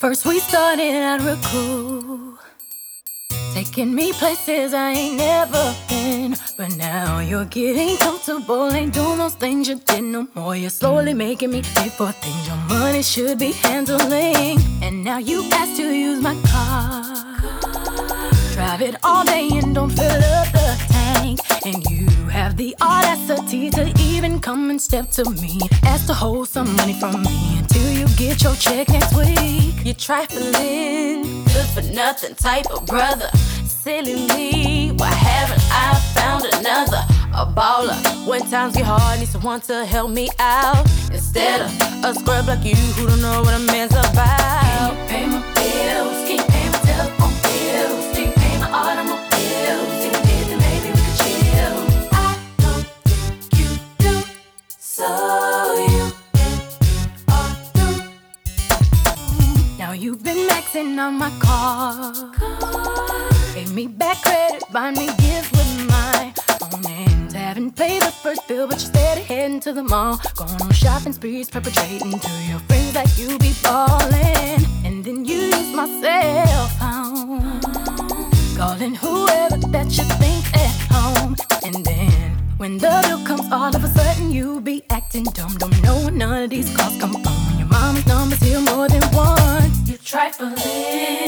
First we started out real cool, taking me places I ain't never been. But now you're getting comfortable, ain't doing those things you did no more. You're slowly making me pay for things your money should be handling. And now you ask to use my car, drive it all day and don't fill up the tank. And you have the audacity to even come and step to me, ask to hold some money from me until you get your check next week. You're trifling, good for nothing type of brother. Silly me, why haven't I found another? A baller, when times get hard, need someone to help me out, instead of a scrub like you who don't know what a man's about. Can you pay my bills? Can you pay my telephone bills? Can you pay my automobiles? If you did, then maybe we could chill. I don't think you do, so you ought to. Now you've been maxing on my car, gave me back credit, buy me gifts with my own hands. Haven't paid the first bill, but you're steady heading to the mall, going on shopping sprees, perpetrating to your friends that you be ballin'. And then you use my cell phone, calling whoever that you think at home. And then when the bill comes, all of a sudden you be acting dumb. Don't know where none of these calls come from, when your mama's number's here more than once. You trifling,